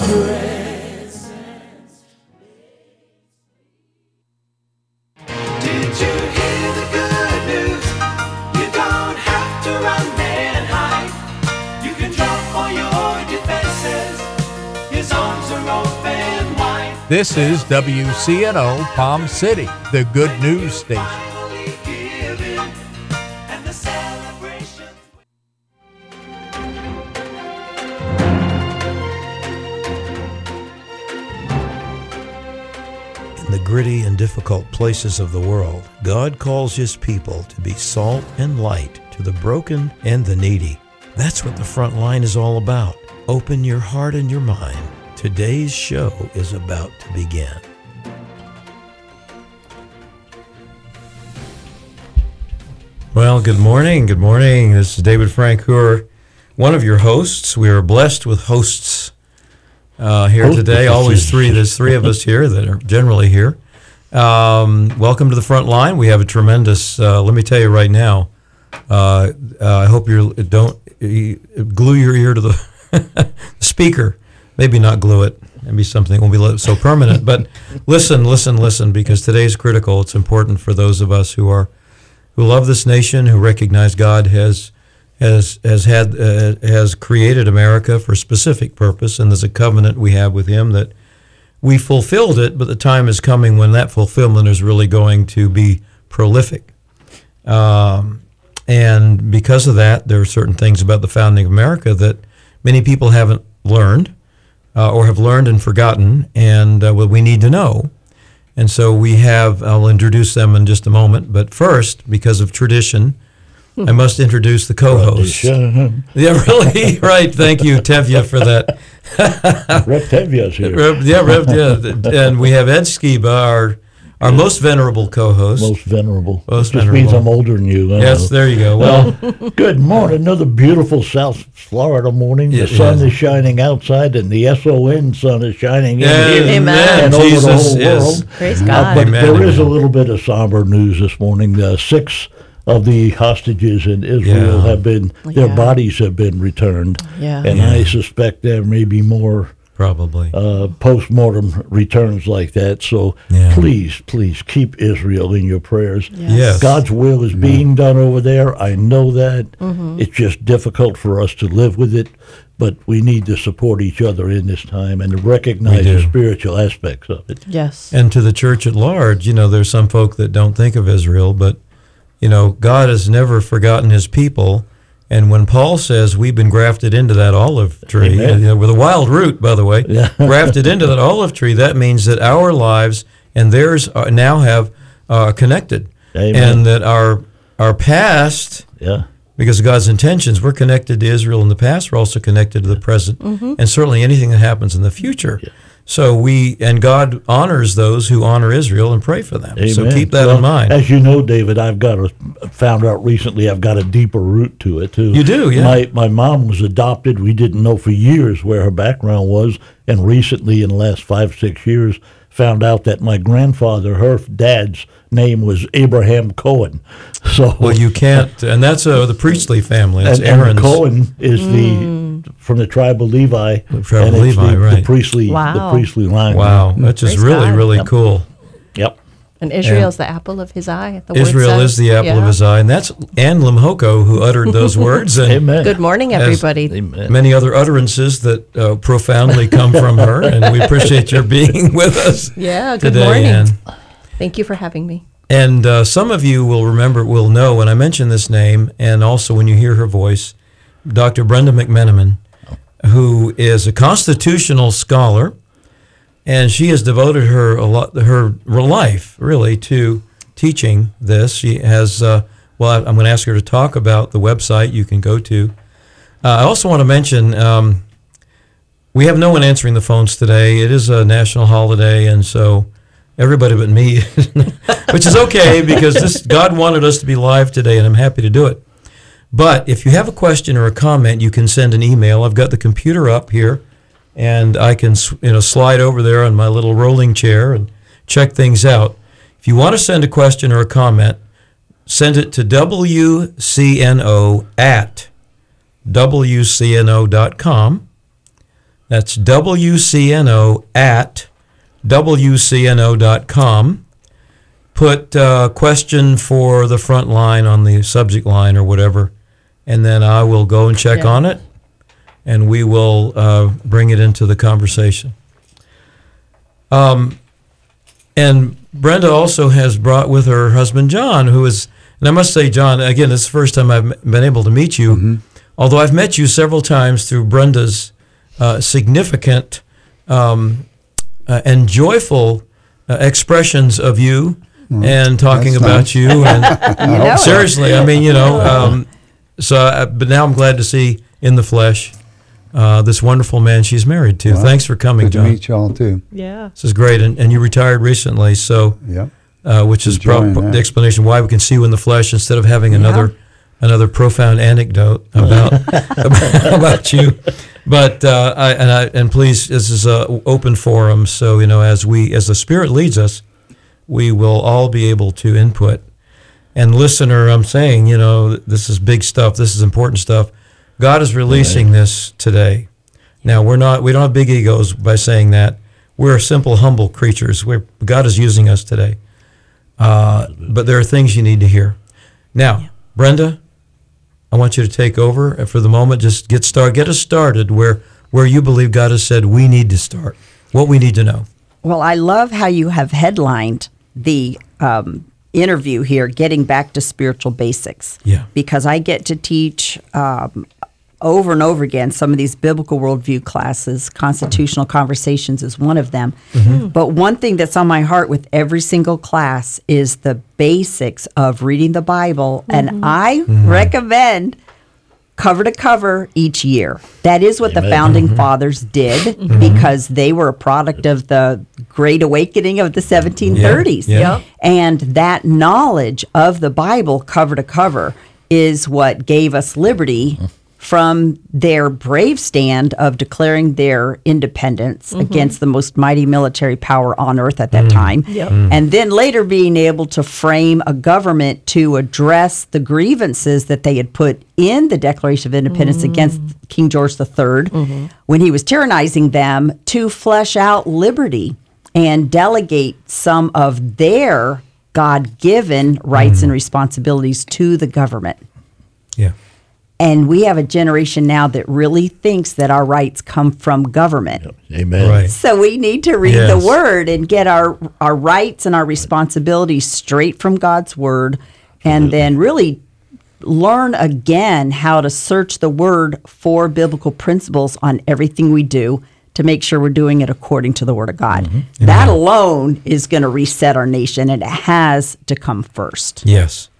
Did you hear the good news? You don't have to run and hide. You can drop all your defenses. His arms are open wide. This is WCNO Palm City, the good news station. Finally giving, and the celebration. In the gritty and difficult places of the world, God calls His people to be salt and light to the broken and the needy. That's what the front line is all about. Open your heart and your mind. Today's show is about to begin. Well, good morning. Good morning. This is David Frank Hoor, one of your hosts. We are blessed with hosts here today. Always three. There's three of us here that are generally here. Welcome to the front line. We have a tremendous. Let me tell you right now. I hope you don't glue your ear to the speaker. Maybe not glue it. Maybe something won't be so permanent. But listen, because today's critical. It's important for those of us who love this nation, who recognize God has created America for a specific purpose, and there's a covenant we have with Him that we fulfilled it, but the time is coming when that fulfillment is really going to be prolific. And because of that, there are certain things about the founding of America that many people haven't learned or have learned and forgotten, and what we need to know. And so I'll introduce them in just a moment, but first, because of tradition, I must introduce the co-host. Yeah, really? Right. Thank you, Tevye, for that. Rev Tevye's here. Rev. And we have Ed Skiba, our most venerable co-host. Most venerable. Just means I'm older than you. Yes, there you go. Well, good morning. Another beautiful South Florida morning. The sun is shining outside, and the SON sun is shining in here. Amen. And over the whole world. Praise God. But there is a little bit of somber news this morning. 6 of the hostages in Israel have been, their bodies have been returned. Yeah. And I suspect there may be more probably post-mortem returns like that. So please keep Israel in your prayers. Yes. God's will is being done over there. I know that. It's just difficult for us to live with it, but we need to support each other in this time and to recognize the spiritual aspects of it. Yes. And to the church at large, there's some folk that don't think of Israel, but God has never forgotten His people. And when Paul says we've been grafted into that olive tree, with a wild root, by the way, grafted into that olive tree, that means that our lives and theirs now have connected. Amen. And that our past, because of God's intentions, we're connected to Israel in the past, we're also connected to the present, and certainly anything that happens in the future. Yeah. So and God honors those who honor Israel and pray for them. Amen. So keep that in mind. As you know, David, found out recently I've got a deeper root to it, too. You do, yeah. My mom was adopted. We didn't know for years where her background was, and recently, in the last 5-6 years, found out that my grandfather, her dad's name was Abraham Cohen. So you can't, and that's the Priestley family. That's Aaron's. And Cohen is from the tribe of Levi. The tribe of Levi, right? The priestly line. Wow, that's just really cool. Yep. And Israel's the apple of His eye. Israel is the apple of His eye, and that's Ann Limhoko who uttered those words. And Amen. Good morning, everybody. Many other utterances that profoundly come from her, and we appreciate your being with us. Yeah, good today, morning. Ann. Thank you for having me. And some of you will know when I mention this name, and also when you hear her voice, Dr. Brenda McMenamin, who is a constitutional scholar, and she has devoted her life really to teaching this. She has. I'm going to ask her to talk about the website you can go to. I also want to mention we have no one answering the phones today. It is a national holiday, and so everybody but me, which is okay because God wanted us to be live today, and I'm happy to do it. But if you have a question or a comment, you can send an email. I've got the computer up here, and I can slide over there on my little rolling chair and check things out. If you want to send a question or a comment, send it to WCNO@WCNO.com. That's WCNO at WCNO.com. Put question for the front line on the subject line or whatever, and then I will go and check on it, and we will bring it into the conversation. And Brenda also has brought with her husband, John, who is, and I must say, John, again, this is the first time I've been able to meet you, although I've met you several times through Brenda's significant and joyful expressions of you and talking about you. And seriously, I mean, but now I'm glad to see in the flesh this wonderful man she's married to. Thanks for coming, John. Good to meet y'all, too. Yeah. This is great. And you retired recently, so which is the explanation why we can see you in the flesh instead of having another profound anecdote about you. But and please, this is an open forum, so as the Spirit leads us, we will all be able to input. And listener, I'm saying, this is big stuff. This is important stuff. God is releasing this today. Now we don't have big egos by saying that. We're simple, humble creatures. God is using us today. But there are things you need to hear. Now, Brenda, I want you to take over and for the moment. Just get us started where you believe God has said we need to start. What we need to know. Well, I love how you have headlined the interview here, Getting Back to Spiritual Basics. Yeah. Because I get to teach over and over again some of these biblical worldview classes. Constitutional Conversations is one of them. But one thing that's on my heart with every single class is the basics of reading the Bible. And I recommend cover to cover each year. That is what the Founding Fathers did because they were a product of the Great Awakening of the 1730s. Yeah. And that knowledge of the Bible cover to cover is what gave us liberty from their brave stand of declaring their independence against the most mighty military power on earth at that time. And then later being able to frame a government to address the grievances that they had put in the Declaration of Independence against King George III when he was tyrannizing them, to flesh out liberty and delegate some of their God-given rights and responsibilities to the government. Yeah. And we have a generation now that really thinks that our rights come from government. Amen. Right. So we need to read the Word and get our rights and our responsibilities straight from God's Word, and then really learn again how to search the Word for biblical principles on everything we do to make sure we're doing it according to the Word of God. That alone is going to reset our nation, and it has to come first. Yes.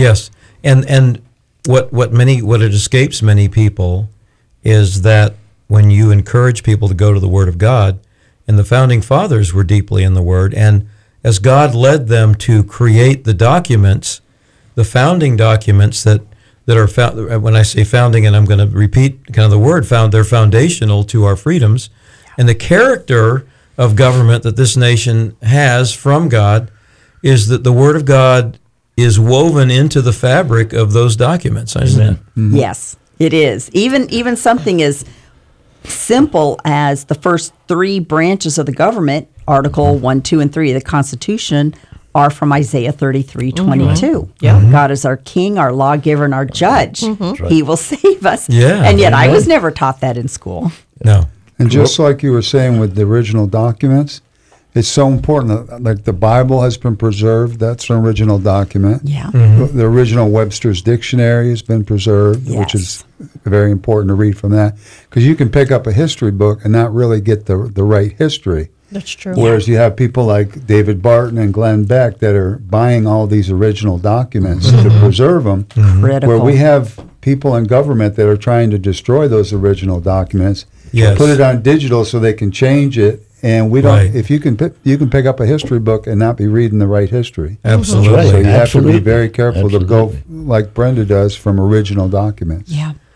And what it escapes many people is that when you encourage people to go to the Word of God, and the Founding Fathers were deeply in the Word, and as God led them to create the documents, the founding documents that are found, when I say founding, and I'm going to repeat kind of the word found, they're foundational to our freedoms, and the character of government that this nation has from God is that the Word of God is woven into the fabric of those documents, isn't it? Yes, it is. Even something as simple as the first three branches of the government, Article 1, 2, and 3 of the Constitution, are from Isaiah 33:22. God is our king, our lawgiver, and our judge. He will save us. And yet I was never taught that in school. No. And just like you were saying with the original documents, it's so important that, like, the Bible has been preserved. That's an original document. The original Webster's Dictionary has been preserved, which is very important to read from that. Because you can pick up a history book and not really get the right history. That's true. Whereas you have people like David Barton and Glenn Beck that are buying all these original documents to preserve them. Critical. Where we have people in government that are trying to destroy those original documents, put it on digital so they can change it. And we don't. If you can pick up a history book and not be reading the right history. Absolutely. So you have to be very careful to go like Brenda does from original documents.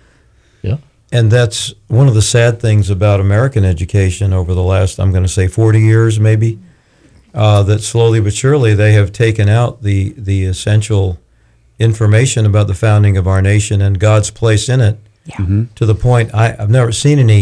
And that's one of the sad things about American education over the last, I'm going to say 40 years maybe, that slowly but surely they have taken out the essential information about the founding of our nation and God's place in it, to the point I've never seen any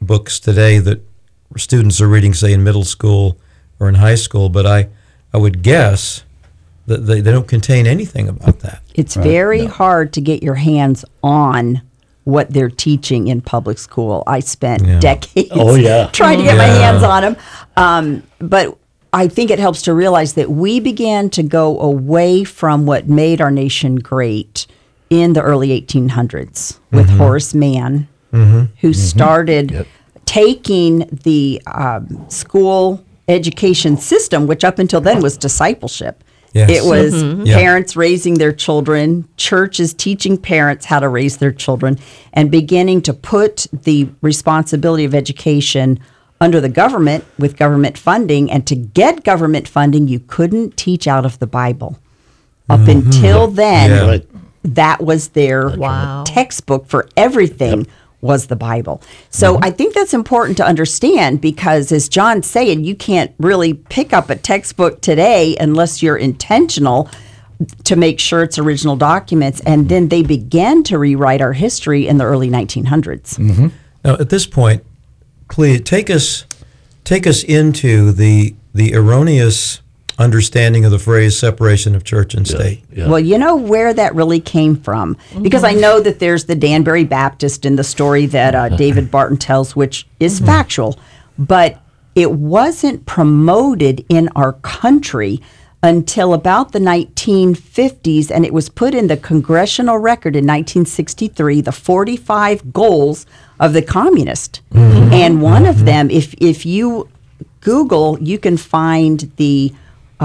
books today that students are reading, say, in middle school or in high school, but I would guess that they don't contain anything about that. It's very hard to get your hands on what they're teaching in public school. I spent decades trying to get my hands on them. But I think it helps to realize that we began to go away from what made our nation great in the early 1800s with Horace Mann, who started taking the school education system, which up until then was discipleship. Yes. It was parents raising their children, churches teaching parents how to raise their children, and beginning to put the responsibility of education under the government with government funding. And to get government funding, you couldn't teach out of the Bible. Up until then, that was their textbook for everything. Was the Bible. So I think that's important to understand, because as John's saying, you can't really pick up a textbook today unless you're intentional to make sure it's original documents. And then they began to rewrite our history in the early 1900s. Now, at this point, please take us into the erroneous understanding of the phrase separation of church and state. Well, you know where that really came from? Because I know that there's the Danbury Baptist in the story that David Barton tells, which is factual, but it wasn't promoted in our country until about the 1950s, and it was put in the Congressional Record in 1963, the 45 goals of the communist. And one of them, if you Google, you can find the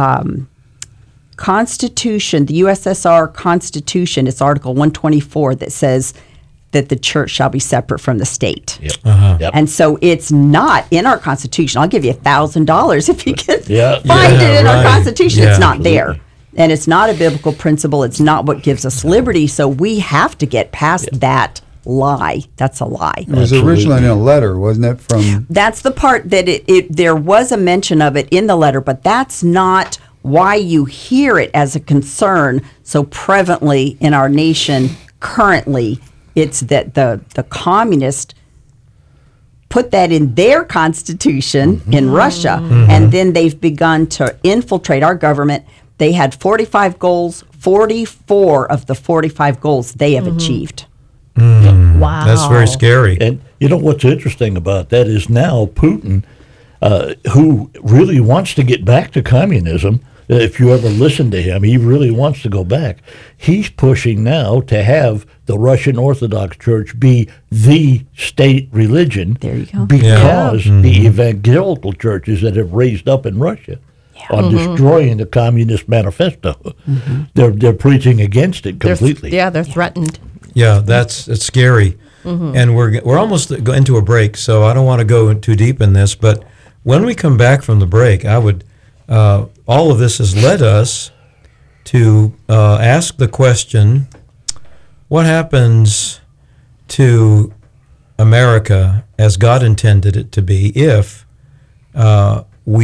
Constitution, the USSR Constitution, it's Article 124 that says that the church shall be separate from the state. And so it's not in our Constitution. I'll give you $1,000 if you can find it in our Constitution. It's not there. And it's not a biblical principle. It's not what gives us liberty. So we have to get past that lie. That's a lie. It was originally in a letter, wasn't it? That's the part that there was a mention of it in the letter, but that's not why you hear it as a concern so prevalently in our nation currently. It's that the communists put that in their constitution in Russia, and then they've begun to infiltrate our government. They had 45 goals. 44 of the 45 goals they have achieved. Wow. That's very scary. And you know what's interesting about that is now Putin, who really wants to get back to communism, if you ever listen to him, he really wants to go back. He's pushing now to have the Russian Orthodox Church be the state religion. There you go. Because the evangelical churches that have raised up in Russia are destroying the Communist Manifesto. They're preaching against it completely. They're threatened. Yeah, it's scary. And we're almost into a break, so I don't want to go too deep in this. But when we come back from the break, I would all of this has led us to ask the question: what happens to America as God intended it to be if that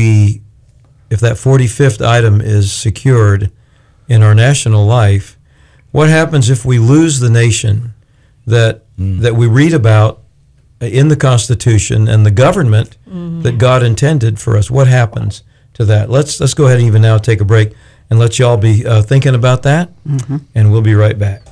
45th item is secured in our national life? What happens if we lose the nation that we read about in the Constitution and the government that God intended for us? What happens to that? Let's go ahead and even now take a break and let y'all be thinking about that, and we'll be right back.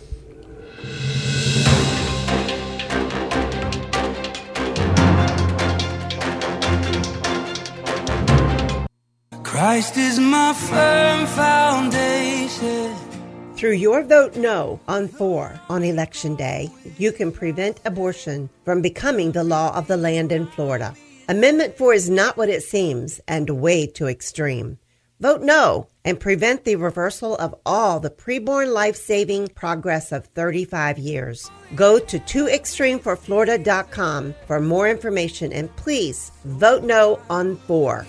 Christ is my firm foundation. Through your vote no on 4 on Election Day, you can prevent abortion from becoming the law of the land in Florida. Amendment 4 is not what it seems and way too extreme. Vote no and prevent the reversal of all the preborn life-saving progress of 35 years. Go to tooextremeforflorida.com for more information, and please vote no on 4.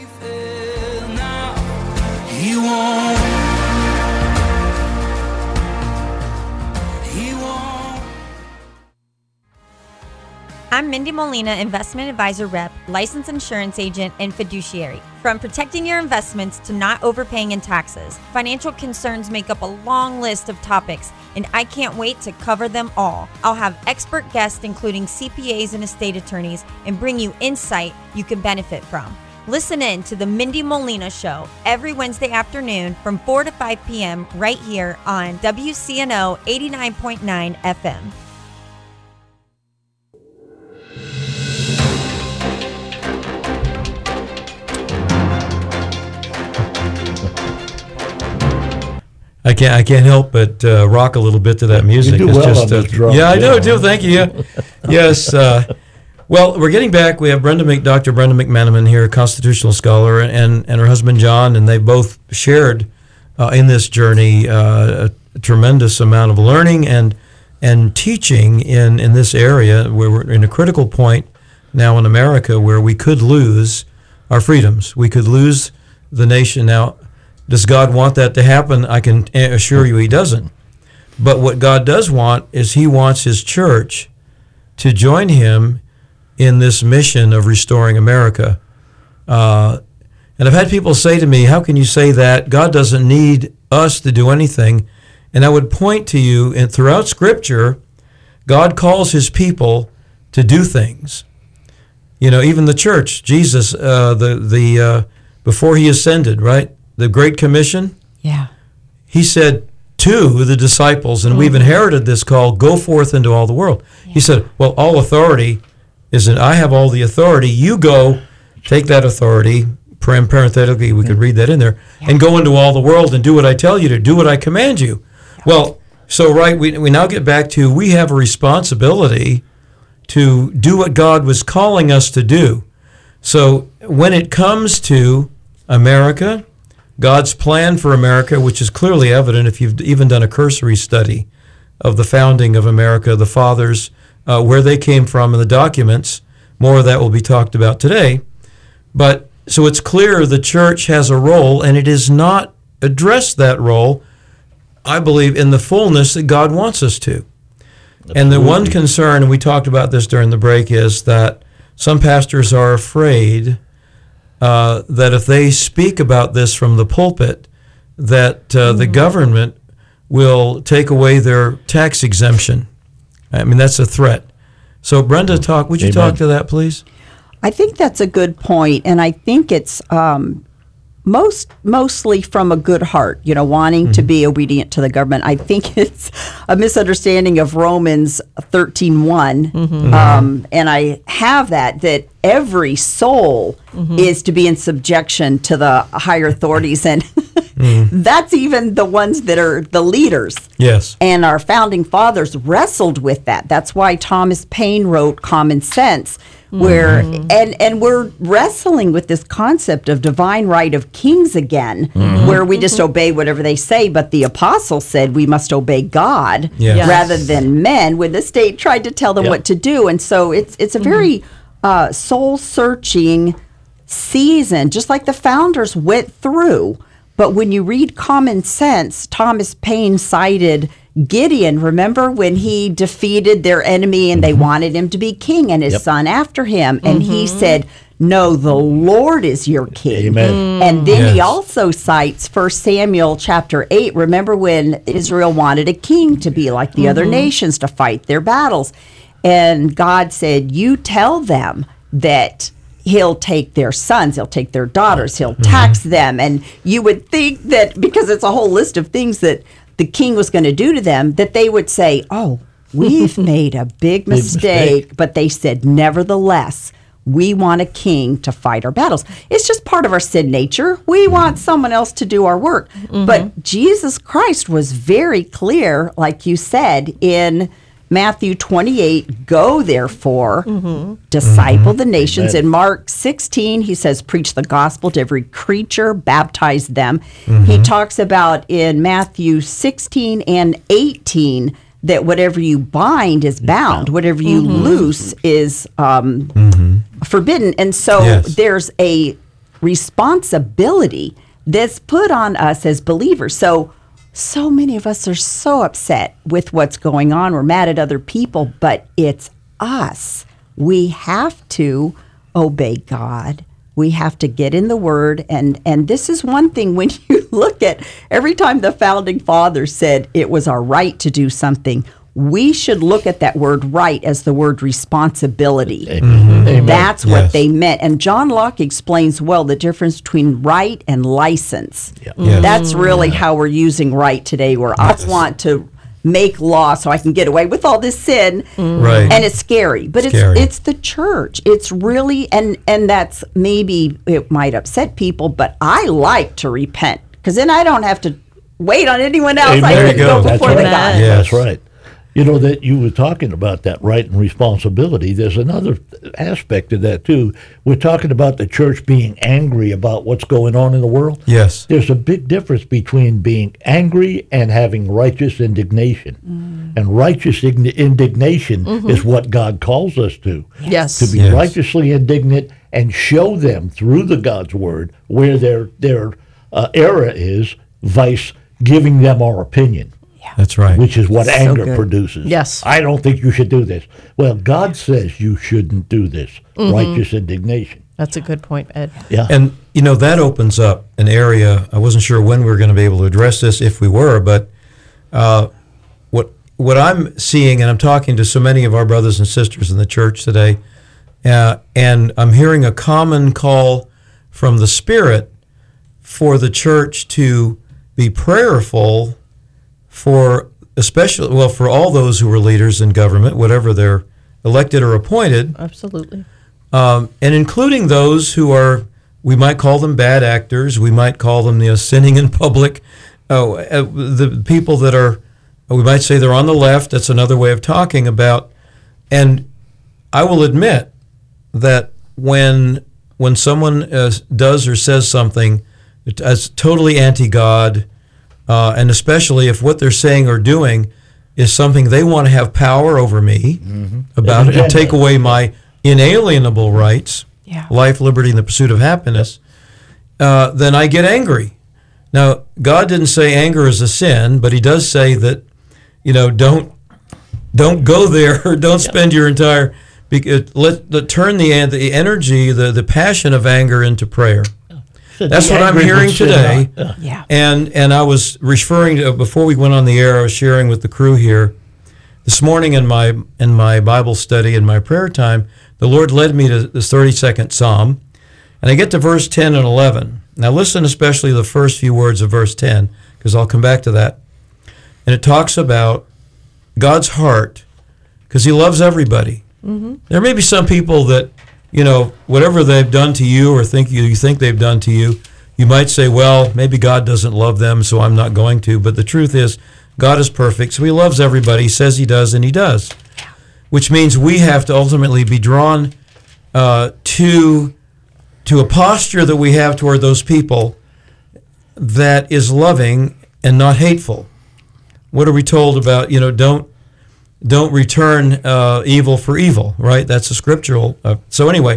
He won't. I'm Mindy Molina, Investment Advisor Rep, Licensed Insurance Agent, and Fiduciary. From protecting your investments to not overpaying in taxes, financial concerns make up a long list of topics, and I can't wait to cover them all. I'll have expert guests, including CPAs and estate attorneys, and bring you insight you can benefit from. Listen in to the Mindy Molina Show every Wednesday afternoon from 4 to 5 p.m. right here on WCNO 89.9 FM. I can't help but rock a little bit to that music. You do well on those drums. Yeah, I do. Thank you. Yes. Well, we're getting back. We have Dr. Brenda McMenamin here, a constitutional scholar, and her husband John, and they both shared in this journey a tremendous amount of learning and teaching in this area, where we're in a critical point now in America where we could lose our freedoms. We could lose the nation. Now, does God want that to happen? I can assure you He doesn't. But what God does want is He wants His church to join Him in this mission of restoring America. And I've had people say to me, how can you say that? God doesn't need us to do anything. And I would point to you, and throughout Scripture, God calls His people to do things. You know, even the church, Jesus, before He ascended, right? The Great Commission. Yeah. He said to the disciples, and we've inherited this call, go forth into all the world. Yeah. He said, well, all authority I have all the authority. You go, take that authority, parenthetically, we could read that in there, and go into all the world and do what I tell you to, do what I command you. Yeah. Well, so we now get back to, we have a responsibility to do what God was calling us to do. So when it comes to America, God's plan for America, which is clearly evident if you've even done a cursory study of the founding of America, the fathers, where they came from in the documents. More of that will be talked about today. But so it's clear the church has a role, and it has not addressed that role, I believe, in the fullness that God wants us to. Absolutely. And the one concern, and we talked about this during the break, is that some pastors are afraid that if they speak about this from the pulpit, that the government will take away their tax exemption. I mean, that's a threat. So, Brenda, would you talk to that, please? I think that's a good point, and I think it's mostly from a good heart, wanting to be obedient to the government. I think it's a misunderstanding of Romans 13:1, and I have that every soul is to be in subjection to the higher authorities, and that's even the ones that are the leaders. Yes. And our founding fathers wrestled with that. That's why Thomas Paine wrote Common Sense, where and we're wrestling with this concept of divine right of kings again, where we just obey whatever they say. But the apostles said we must obey God rather than men, when the state tried to tell them what to do. And so it's a very soul-searching season, just like the founders went through. But when you read Common Sense, Thomas Paine cited Gideon. Remember when he defeated their enemy and they wanted him to be king and his son after him? And he said, no, the Lord is your king. Amen. And then he also cites 1 Samuel chapter 8. Remember when Israel wanted a king to be like the other nations, to fight their battles. And God said, you tell them that He'll take their sons, He'll take their daughters, He'll tax them. And you would think that because it's a whole list of things that the king was going to do to them, that they would say, oh, we've made a big mistake. But they said, nevertheless, we want a king to fight our battles. It's just part of our sin nature. We want someone else to do our work. But Jesus Christ was very clear, like you said, in Matthew 28, go therefore, disciple the nations. In Mark 16, he says, preach the gospel to every creature, baptize them. He talks about in Matthew 16 and 18 that whatever you bind is bound, whatever you loose is forbidden. And so there's a responsibility that's put on us as believers. So many of us are so upset with what's going on. We're mad at other people, but it's us we have to obey God. We have to get in the Word, and this is one thing when you look at every time the Founding Fathers said it was our right to do something, we should look at that word right as the word responsibility. Amen. That's what they meant. And John Locke explains well the difference between right and license. Yes. That's really how we're using right today, where I want to make law so I can get away with all this sin. Right. And it's scary. But it's the church. It's really, and that's maybe it might upset people, but I like to repent because then I don't have to wait on anyone else. Amen. I There can you go. go before the right. God. Yes. That's right. You know, that you were talking about that right and responsibility. There's another aspect of that, too. We're talking about the church being angry about what's going on in the world. Yes. There's a big difference between being angry and having righteous indignation. And righteous indignation is what God calls us to. Yes. To be Yes. righteously indignant and show them through the God's word where their error is, vice giving them our opinion. That's right. Which is what anger good. produces. Yes. I don't think you should do this. Well, God says you shouldn't do this. Righteous indignation. That's a good point, Ed. Yeah. And, you know, that opens up an area. I wasn't sure when we were going to be able to address this, if we were, but what I'm seeing, and I'm talking to so many of our brothers and sisters in the church today, and I'm hearing a common call from the Spirit for the church to be prayerful for especially, well, for all those who are leaders in government, whatever they're elected or appointed, Absolutely. and including those who are, we might call them bad actors, we might call them sinning in public, the people that are, we might say they're on the left. That's another way of talking about. And I will admit that when someone does or says something that's totally anti-God, and especially if what they're saying or doing is something they want to have power over me about it and take away my inalienable rights, life, liberty, and the pursuit of happiness, then I get angry. Now, God didn't say anger is a sin, but he does say that, you know, don't go there or don't spend your entire, let turn the energy, the passion of anger into prayer. That's what I'm hearing today. Yeah. And I was referring to, before we went on the air, I was sharing with the crew here this morning in my Bible study, in my prayer time, the Lord led me to this 32nd Psalm, and I get to verse 10 and 11. Now listen especially to the first few words of verse 10, because I'll come back to that. And it talks about God's heart, because he loves everybody. There may be some people that, you know, whatever they've done to you or you think they've done to you, you might say, well, maybe God doesn't love them, so I'm not going to. But the truth is, God is perfect, so he loves everybody. He says he does, and he does. Which means we have to ultimately be drawn to a posture that we have toward those people that is loving and not hateful. What are we told about, you know, don't return evil for evil, right? That's a scriptural. So anyway,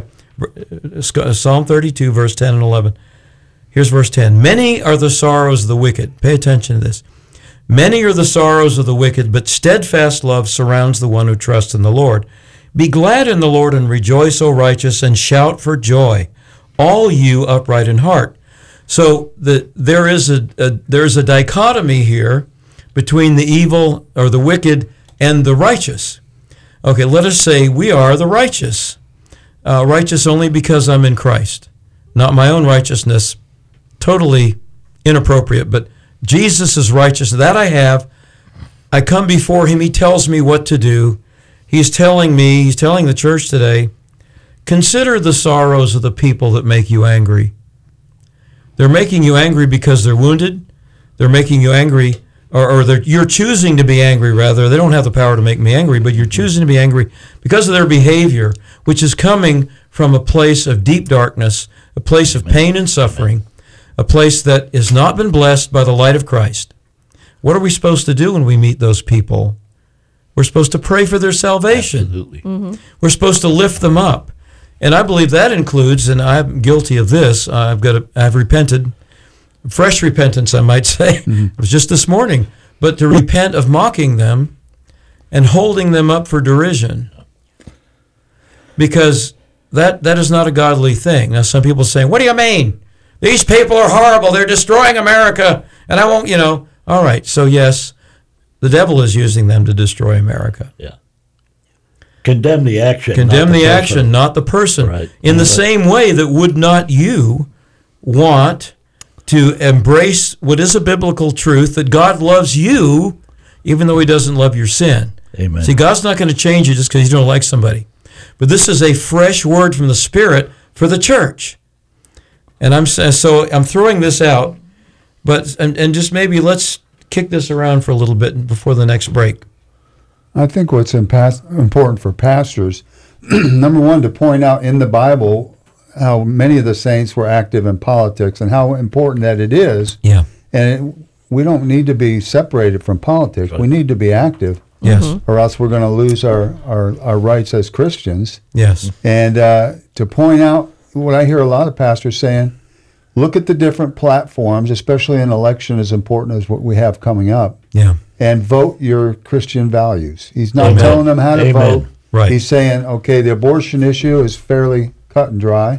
Psalm 32, verse 10 and 11. Here's verse 10. Many are the sorrows of the wicked. Pay attention to this. Many are the sorrows of the wicked, but steadfast love surrounds the one who trusts in the Lord. Be glad in the Lord and rejoice, O righteous, and shout for joy, all you upright in heart. So there is a dichotomy here between the evil or the wicked and the righteous. Okay, let us say we are the righteous. Righteous only because I'm in Christ. Not my own righteousness, totally inappropriate, but Jesus is righteous. That I have. I come before him. He tells me what to do. He's telling the church today, consider the sorrows of the people that make you angry. They're making you angry because they're wounded. They're making you angry, or you're choosing to be angry, rather. They don't have the power to make me angry, but you're choosing to be angry because of their behavior, which is coming from a place of deep darkness, a place of pain and suffering, a place that has not been blessed by the light of Christ. What are we supposed to do when we meet those people? We're supposed to pray for their salvation. Absolutely. We're supposed to lift them up. And I believe that includes, and I'm guilty of this, I've repented, fresh repentance, I might say. It was just this morning. But to repent of mocking them and holding them up for derision. because that is not a godly thing. Now, some people are saying, what do you mean? These people are horrible. They're destroying America. And I won't, All right. So, yes, the devil is using them to destroy America. Yeah. Condemn the action. Condemn not the person. action, not the person. Right. In the Right. same way that would not you want to embrace what is a biblical truth, that God loves you even though he doesn't love your sin. Amen. See, God's not going to change you just because you don't like somebody. But this is a fresh word from the Spirit for the church. And I'm throwing this out, but and just maybe let's kick this around for a little bit before the next break. I think what's important for pastors, number one, to point out in the Bible how many of the saints were active in politics and how important that it is. Yeah. And we don't need to be separated from politics. Right. We need to be active. Yes. Or else we're going to lose our rights as Christians. Yes. And to point out what I hear a lot of pastors saying, look at the different platforms, especially an election as important as what we have coming up, Yeah. and vote your Christian values. He's not Amen. telling them how to Amen. vote. Right. He's saying, okay, the abortion issue is fairly cut and dry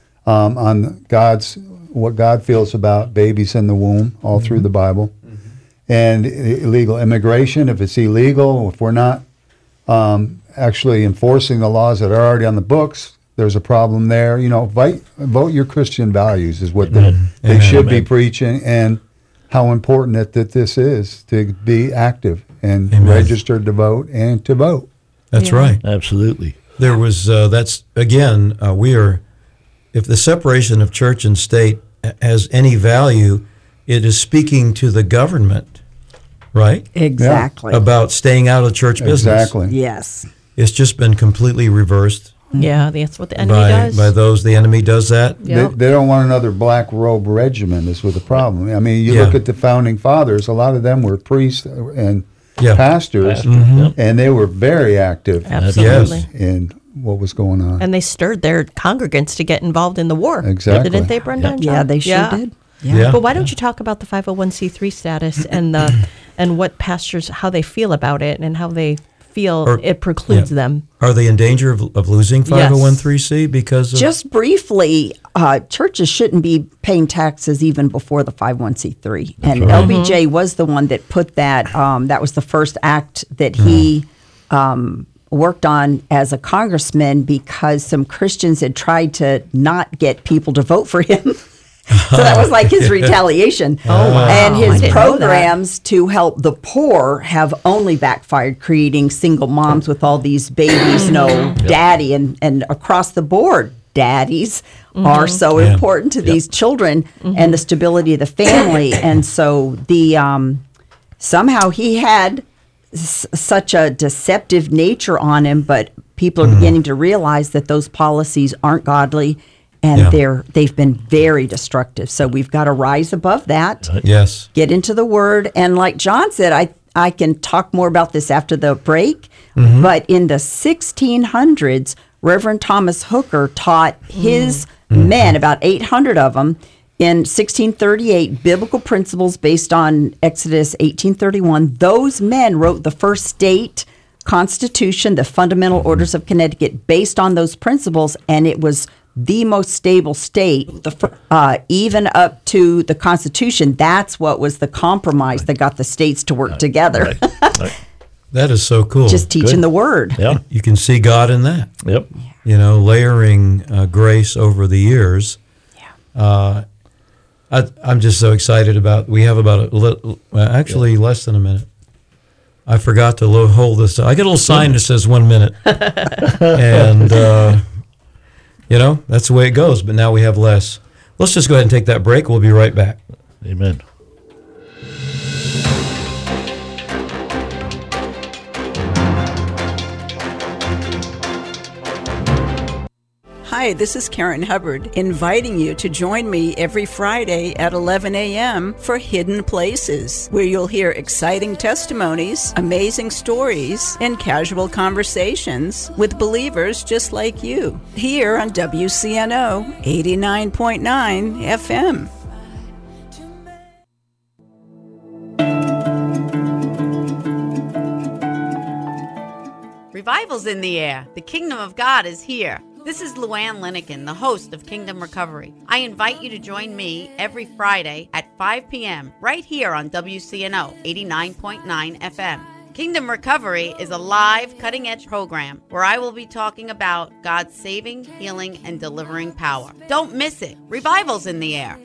on what God feels about babies in the womb, all through the Bible. And illegal immigration, if it's illegal, if we're not actually enforcing the laws that are already on the books, there's a problem there. Vote your Christian values is what they Amen. should be preaching, and how important that this is to be active and Amen. registered to vote and to vote. That's Yeah. right. Absolutely. There was, that's, again, if the separation of church and state has any value, it is speaking to the government, right? Exactly. About staying out of church business. Exactly. Yes. It's just been completely reversed Yeah, that's what the enemy by does. those. The enemy does that. Yep. They don't want another black robe regiment is with the problem. I mean, you Yeah. look at the founding fathers, a lot of them were priests and Yeah. pastors, Yep. and they were very active Absolutely. in what was going on. And they stirred their congregants to get involved in the war. Exactly. Didn't they, Brenda? and John? Yeah, they sure did. Yeah. But why don't you talk about the 501c3 status and and what pastors, how they feel about it and how they feel Or- it precludes yeah. them? Are they in danger of losing 501c3 because of... Just briefly, churches shouldn't be paying taxes even before the 501c3. And right. LBJ was the one that put that, that was the first act that he worked on as a congressman because some Christians had tried to not get people to vote for him. So that was like his retaliation. Oh, wow. And I his didn't know that. programs to help the poor have only backfired, creating single moms with all these babies, no daddy. And across the board, daddies are so Yeah. important to these children and the stability of the family. And so somehow he had such a deceptive nature on him, but people are beginning to realize that those policies aren't godly. And Yeah. they've been very destructive. So we've got to rise above that, Yes. get into the Word. And like John said, I can talk more about this after the break. But in the 1600s, Reverend Thomas Hooker taught his men, about 800 of them, in 1638, biblical principles based on Exodus 18:31. Those men wrote the first state constitution, the Fundamental Orders of Connecticut, based on those principles, and it was the most stable state, even up to the Constitution. That's what was the compromise that got the states to work together. Right. That is so cool. Just teaching the Word. Yeah. You can see God in that. Yep. Layering grace over the years. Yeah. I'm just so excited about. We have about actually less than a minute. I forgot to hold this. I get a little sign that says 1 minute, and that's the way it goes. But now we have less. Let's just go ahead and take that break. We'll be right back. Amen. Hi, this is Karen Hubbard, inviting you to join me every Friday at 11 a.m. for Hidden Places, where you'll hear exciting testimonies, amazing stories, and casual conversations with believers just like you, here on WCNO 89.9 FM. Revival Revival's in the air. The kingdom of God is here. This is Luann Linikin, the host of Kingdom Recovery. I invite you to join me every Friday at 5 p.m. right here on WCNO 89.9 FM. Kingdom Recovery is a live, cutting-edge program where I will be talking about God's saving, healing, and delivering power. Don't miss it. Revival's in the air.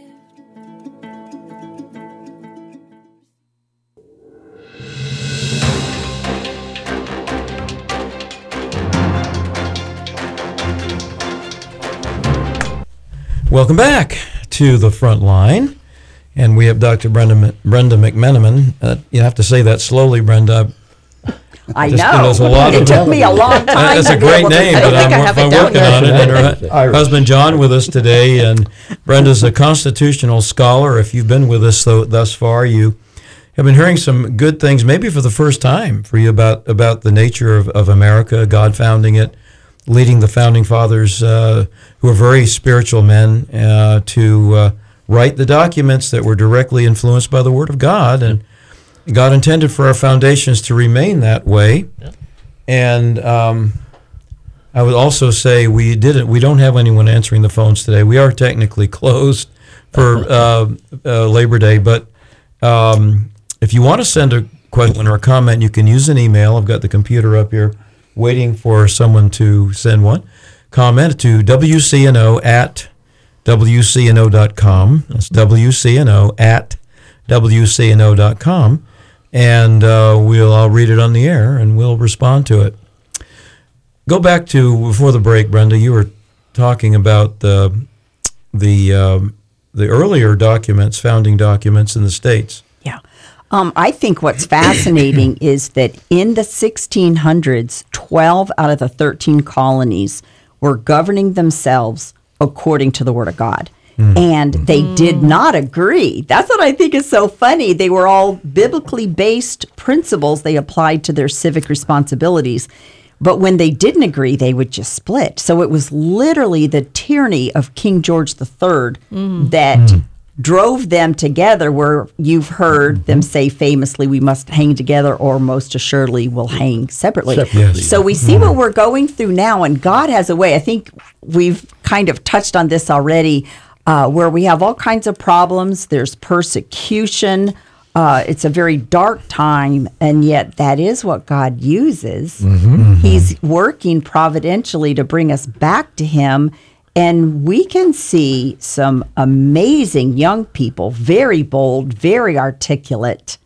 Welcome back to the front line, and we have Dr. Brenda McMenamin. You have to say that slowly, Brenda. I Just, know. there's a lot It of- took me a long time. That's a to be great able to name, say but it. I'm working on it. And her Irish. husband John with us today, and Brenda's a constitutional scholar. If you've been with us thus far, you have been hearing some good things, maybe for the first time for you about the nature of America, God founding it, leading the founding fathers, who are very spiritual men, to write the documents that were directly influenced by the Word of God, and God intended for our foundations to remain that way. And I would also say we don't have anyone answering the phones today. We are technically closed for Labor Day, but if you want to send a question or a comment, you can use an email. I've got the computer up here waiting for someone to send one. Comment to WCNO@WCNO.com. That's WCNO@WCNO.com. And I'll read it on the air, and we'll respond to it. Go back to before the break, Brenda. You were talking about the earlier documents, founding documents in the states. Yeah. I think what's fascinating is that in the 1600s, 12 out of the 13 colonies were governing themselves according to the Word of God. And they did not agree. That's what I think is so funny. They were all biblically based principles they applied to their civic responsibilities. But when they didn't agree, they would just split. So it was literally the tyranny of King George III that drove them together, where you've heard them say famously, we must hang together or most assuredly we'll hang separately. Yes. So we see what we're going through now, and God has a way. I think we've kind of touched on this already, where we have all kinds of problems. There's persecution. It's a very dark time, and yet that is what God uses. He's working providentially to bring us back to Him, and we can see some amazing young people, very bold, very articulate,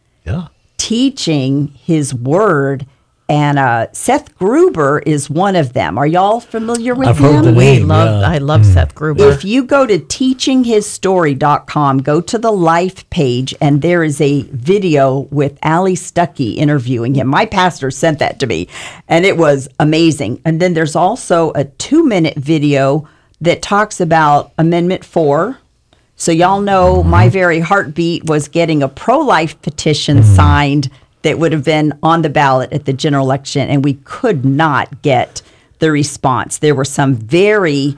teaching His Word. And Seth Gruber is one of them. Are y'all familiar with I've him? heard the name. I love Seth Gruber. If you go to teachinghisstory.com, go to the Life page, and there is a video with Ali Stuckey interviewing him. My pastor sent that to me, and it was amazing. And then there's also a 2-minute video that talks about Amendment 4. So y'all know my very heartbeat was getting a pro-life petition signed that would have been on the ballot at the general election, and we could not get the response. There were some very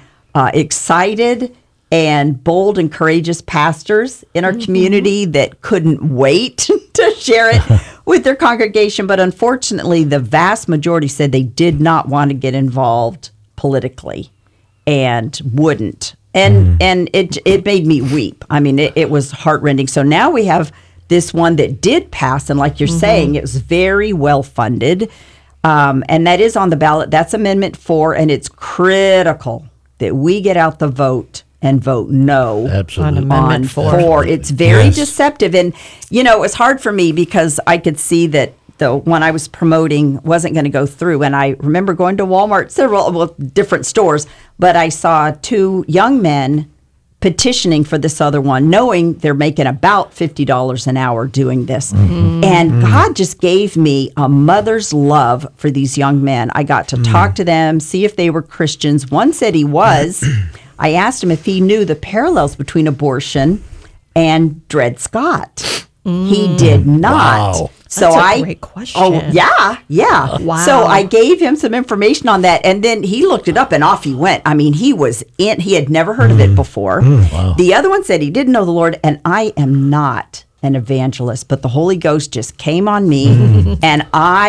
excited and bold and courageous pastors in our community that couldn't wait to share it with their congregation, but unfortunately, the vast majority said they did not want to get involved politically and wouldn't. And it made me weep. I mean, it was heartrending. So now we have this one that did pass, and like you're saying, it was very well funded, and that is on the ballot. That's Amendment 4, and it's critical that we get out the vote and vote no Absolutely. On Amendment 4. It's very deceptive, and it was hard for me because I could see that the one I was promoting wasn't going to go through, and I remember going to Walmart, several different stores, but I saw 2 young men petitioning for this other one, knowing they're making about $50 an hour doing this. And God just gave me a mother's love for these young men. I got to talk to them, see if they were Christians. One said he was. I asked him if he knew the parallels between abortion and Dred Scott. He did not. Wow. So That's a great question. Oh, yeah. Wow. So I gave him some information on that, and then he looked it up, and off he went. I mean, he had never heard of it before. Wow. The other one said he didn't know the Lord, and I am not an evangelist, but the Holy Ghost just came on me, and I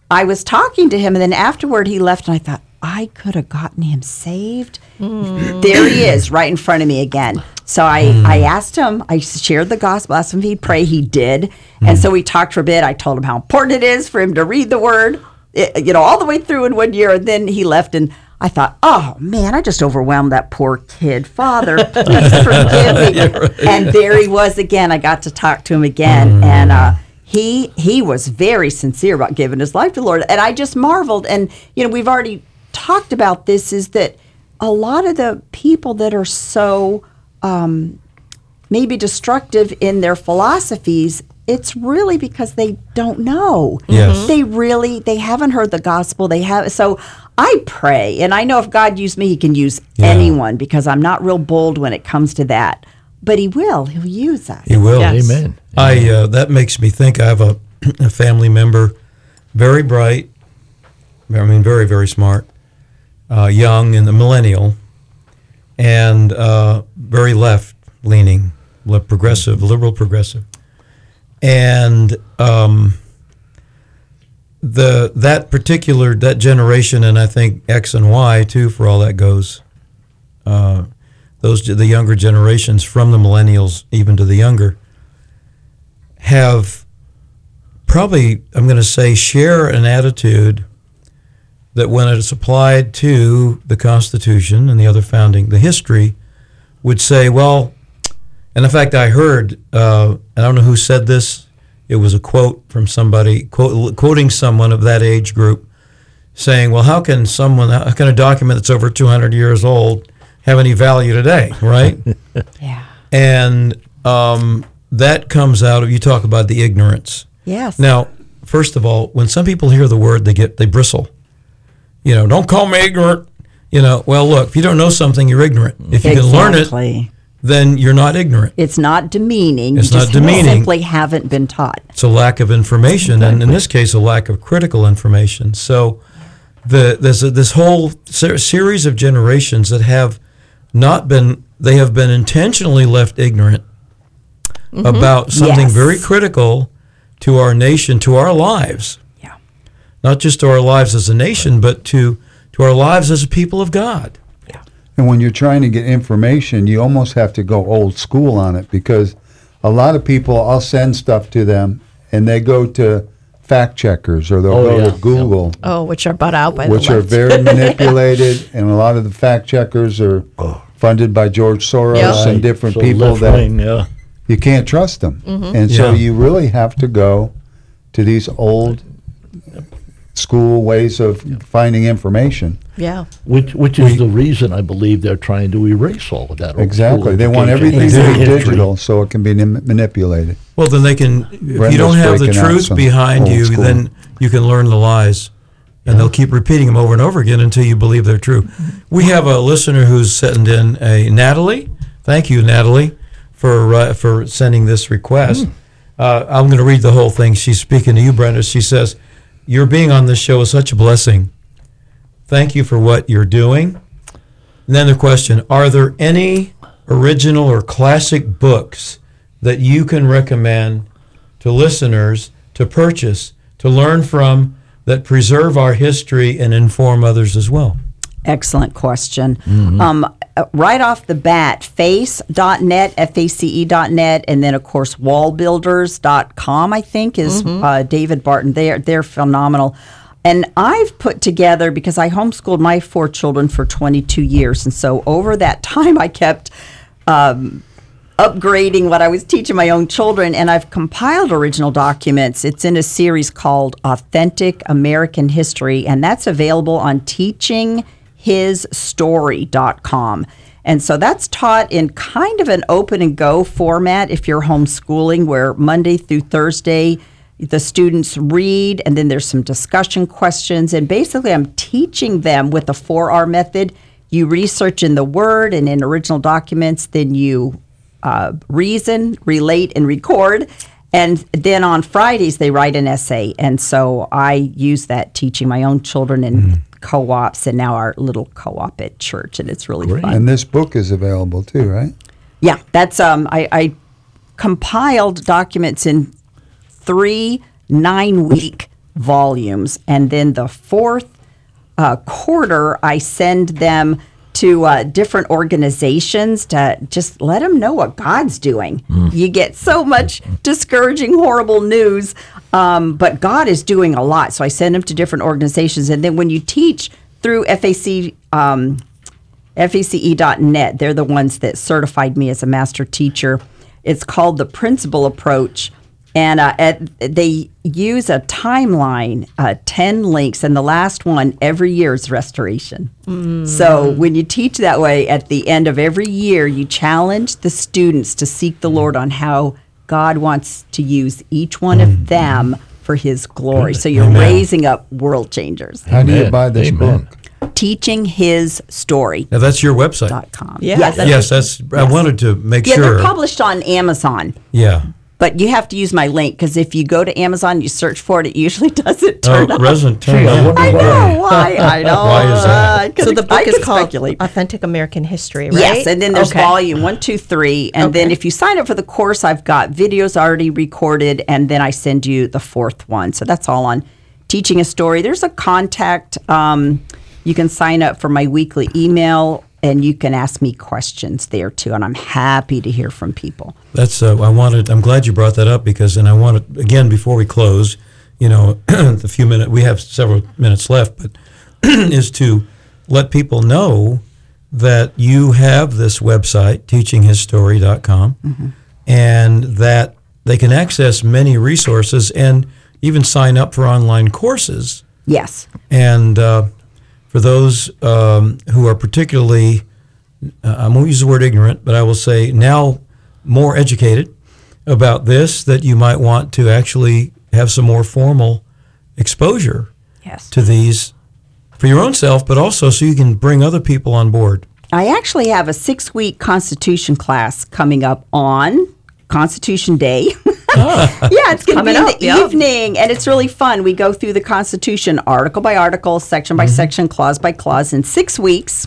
I was talking to him, and then afterward he left, and I thought, I could have gotten him saved. There he is, right in front of me again. So I asked him, I shared the gospel, asked him if he'd pray. He did. And so we talked for a bit. I told him how important it is for him to read the word, all the way through in 1 year. And then he left, and I thought, oh, man, I just overwhelmed that poor kid. Father, please forgive me. Right. And there he was again. I got to talk to him again. And he was very sincere about giving his life to the Lord. And I just marveled. And, we've already talked about this, is that a lot of the people that are so maybe destructive in their philosophies, it's really because they don't know. Yes. They haven't heard the gospel. So I pray, and I know if God used me, he can use anyone, because I'm not real bold when it comes to that. But he'll use us. He will. Yes. Amen. That makes me think. I have a family member, very bright, very, very smart, young and a millennial, and very left-leaning, liberal progressive. And that generation, and I think X and Y too, for all that goes, the younger generations, from the millennials even to the younger, have probably, I'm going to say, share an attitude that when it's applied to the Constitution and the other the history, would say, well, and in fact, I heard, I don't know who said this, it was a quote from somebody, quoting someone of that age group, saying, well, how can a document that's over 200 years old have any value today, right? Yeah. And that comes out of, you talk about the ignorance. Yes. Now, first of all, when some people hear the word, they bristle. Don't call me ignorant. Well, look, if you don't know something, you're ignorant. If you can learn it, then you're not ignorant. It's not demeaning. It's you not just demeaning. simply haven't been taught. It's a lack of information, and in this case, a lack of critical information. So there's this whole series of generations that have been intentionally left ignorant about something very critical to our nation, to our lives. Yeah. Not just to our lives as a nation, but to our lives as a people of God. Yeah. And when you're trying to get information, you almost have to go old school on it, because a lot of people, I'll send stuff to them, and they go to fact checkers, or they'll go to Google. Oh, which are bought out by the which are left. very manipulated, and a lot of the fact checkers are funded by George Soros and different So people left that wing, you can't trust them. And so you really have to go to these old school ways of finding information. Yeah. Which is the reason I believe they're trying to erase all of that. old Exactly. school They want education. everything to be History. digital so it can be manipulated. Well, then they can, if Brenda's you don't have the breaking out truth some behind old you, school. then you can learn the lies. And they'll keep repeating them over and over again until you believe they're true. We have a listener who's sent in Natalie. Thank you, Natalie, for sending this request. I'm going to read the whole thing. She's speaking to you, Brenda. She says, your being on this show is such a blessing. Thank you for what you're doing. And then the question, are there any original or classic books that you can recommend to listeners to purchase, to learn from, that preserve our history and inform others as well? Excellent question. Right off the bat, face.net, face.net, and then, of course, wallbuilders.com, I think, is David Barton. They're phenomenal. And I've put together, because I homeschooled my 4 children for 22 years, and so over that time I kept upgrading what I was teaching my own children, and I've compiled original documents. It's in a series called Authentic American History, and that's available on teachinghisstory.com. And so that's taught in kind of an open and go format if you're homeschooling, where Monday through Thursday the students read, and then there's some discussion questions, and basically I'm teaching them with the 4R method. You research in the Word and in original documents, then you reason, relate, and record. And then on Fridays, they write an essay. And so I use that teaching my own children in co-ops, and now our little co-op at church, and it's really fun. And this book is available too, right? Yeah, that's I compiled documents in 3 9-week volumes. And then the fourth quarter, I send them to different organizations to just let them know what God's doing. You get so much discouraging, horrible news, but God is doing a lot. So I send them to different organizations. And then when you teach through FACE.net, they're the ones that certified me as a master teacher. It's called the Principal Approach. And they use a timeline, 10 links, and the last one every year is restoration. So when you teach that way, at the end of every year, you challenge the students to seek the Lord on how God wants to use each one of them for His glory. So you're raising up world changers. How do you buy this book? Teaching His Story. Now that's your website. .com. Yeah, Yes. Yes, I wanted to make Yeah, sure. they're published on Amazon. Yeah. But you have to use my link, because if you go to Amazon, you search for it, it usually doesn't turn up. Resident turn I up. wonder I why. know why. I know. Why is that? So the book is called speculate. Authentic American History, right? Yes, and then there's Okay. volume 1, 2, 3, and then if you sign up for the course, I've got videos already recorded, and then I send you the fourth one. So that's all on Teaching a Story. There's a contact. You can sign up for my weekly email, and you can ask me questions there too, and I'm happy to hear from people. That's I'm glad you brought that up, because, and I wanted, again, before we close, the few minutes, we have several minutes left, but is to let people know that you have this website, teachinghisstory.com, and that they can access many resources and even sign up for online courses. Yes. And for those who are particularly, I won't use the word ignorant, but I will say now more educated about this, that you might want to actually have some more formal exposure to these for your own self, but also so you can bring other people on board. I actually have a 6-week Constitution class coming up on Constitution Day. Yeah, it's going to be in the evening, and it's really fun. We go through the Constitution article by article, section by section, clause by clause in 6 weeks.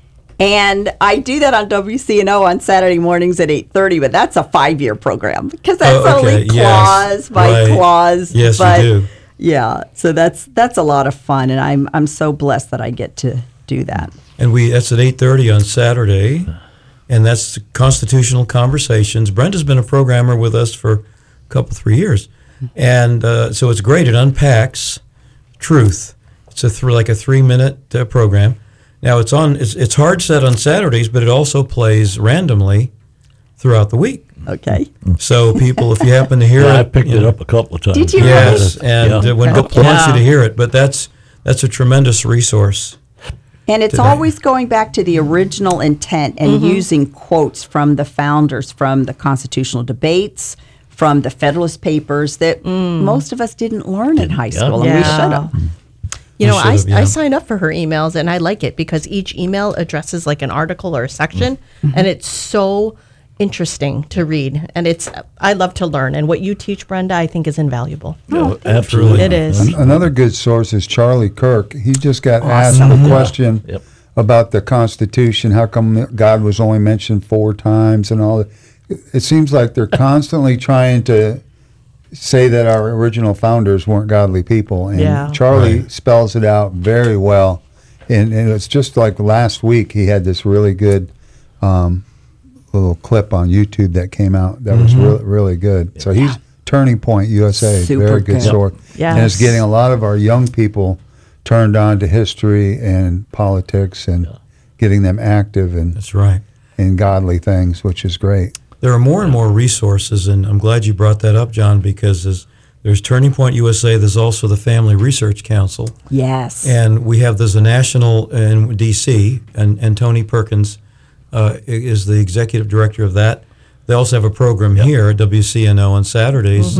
And I do that on WCNO on Saturday mornings at 8:30, but that's a 5-year program, because that's only clause by clause. Yes, but, you do. Yeah, so that's a lot of fun, and I'm so blessed that I get to do that. And that's at 8:30 on Saturday, and that's Constitutional Conversations. Brenda's been a programmer with us for a couple, 3 years, and so it's great. It unpacks truth. It's like a 3-minute program. Now it's hard set on Saturdays, but it also plays randomly throughout the week. Okay. So people, if you happen to hear it, I picked it up a couple of times. Did you? Yes, and when Cool. people want you to hear it, but that's a tremendous resource. And it's always going back to the original intent and using quotes from the founders, from the constitutional debates, from the Federalist Papers that most of us didn't learn in high school, and we should have. You know, should've, I sign up for her emails, and I like it because each email addresses like an article or a section, and it's so interesting to read. And I love to learn. And what you teach, Brenda, I think is invaluable. Absolutely. It is. Another good source is Charlie Kirk. He just got asked a question about the Constitution. How come God was only mentioned 4 times and all that? It seems like they're constantly trying to say that our original founders weren't godly people. And Charlie spells it out very well. And it's just like last week he had this really good little clip on YouTube that came out that was really, really good. So he's Turning Point USA, Super very good good. source. Yes. And it's getting a lot of our young people turned on to history and politics and getting them active That's right. in godly things, which is great. There are more and more resources, and I'm glad you brought that up, John, because there's Turning Point USA. There's also the Family Research Council. Yes. And there's a national in D.C., and Tony Perkins is the executive director of that. They also have a program here at WCNO on Saturdays,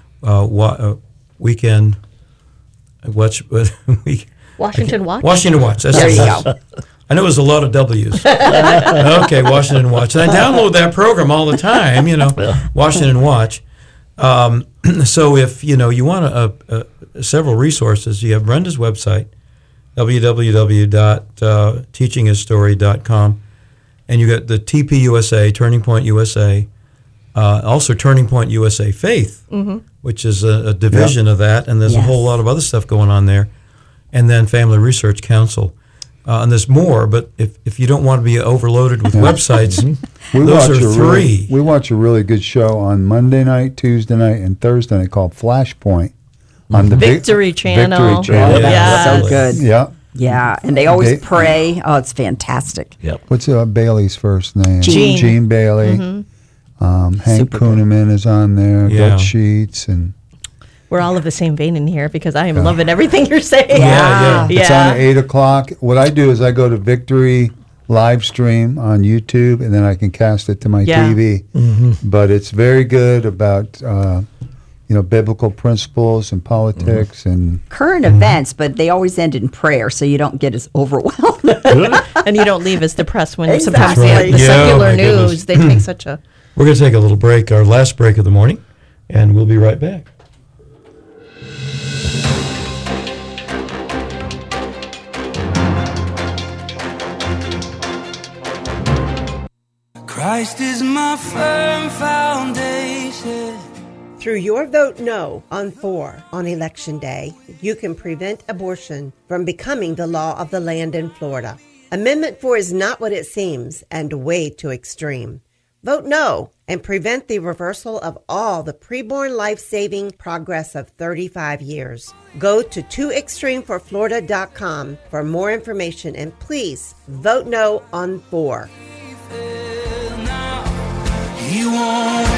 weekend watch. Washington Watch? Washington Watch. That's There you it. go. I know there's a lot of W's. Okay, Washington Watch. And I download that program all the time, Washington Watch. So if, you want several resources, you have Brenda's website, www.teachinghisstory.com, and you got the TP USA, Turning Point USA. Also, Turning Point USA Faith, which is a division of that, and there's a whole lot of other stuff going on there. And then Family Research Council. And there's more, but if you don't want to be overloaded with websites, those are three. We watch a really good show on Monday night, Tuesday night, and Thursday night called Flashpoint on the Victory Channel. Victory Channel. Yeah. So good. Yeah. Yeah, and they always pray. Oh, it's fantastic. Yep. What's Bailey's first name? Gene. Gene Bailey. Hank Kuhneman is on there. Yeah. Doug Sheets and. We're all of the same vein in here because I am loving everything you're saying. Yeah. It's on at 8 o'clock. What I do is I go to Victory live stream on YouTube, and then I can cast it to my TV. But it's very good about biblical principles and politics and Current events, but they always end in prayer, so you don't get as overwhelmed. And you don't leave as depressed when Exactly. sometimes the Yeah, secular my goodness. news, they take such a... We're going to take a little break, our last break of the morning, and we'll be right back. Christ is my firm foundation. Through your vote no on 4 on Election Day, you can prevent abortion from becoming the law of the land in Florida. Amendment 4 is not what it seems and way too extreme. Vote no and prevent the reversal of all the preborn life-saving progress of 35 years. Go to tooextremeforflorida.com for more information and please vote no on 4. He won't.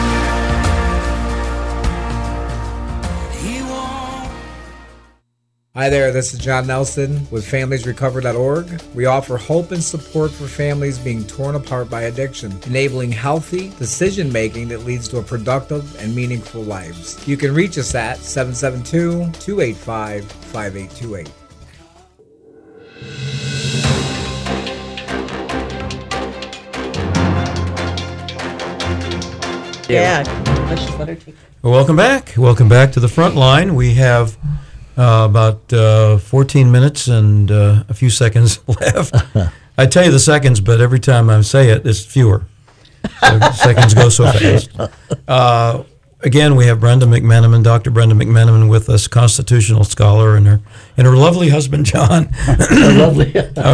Hi there, this is John Nelson with FamiliesRecover.org. We offer hope and support for families being torn apart by addiction, enabling healthy decision-making that leads to a productive and meaningful lives. You can reach us at 772-285-5828. Yeah. Let's just let her take it. Well, welcome back. Welcome back to the front line. We have about 14 minutes and a few seconds left. I tell you the seconds, but every time I say it, it's fewer. So seconds go so fast. Again, we have Brenda McMenamin, Dr. Brenda McMenamin, with us, constitutional scholar, and her lovely husband John. Lovely.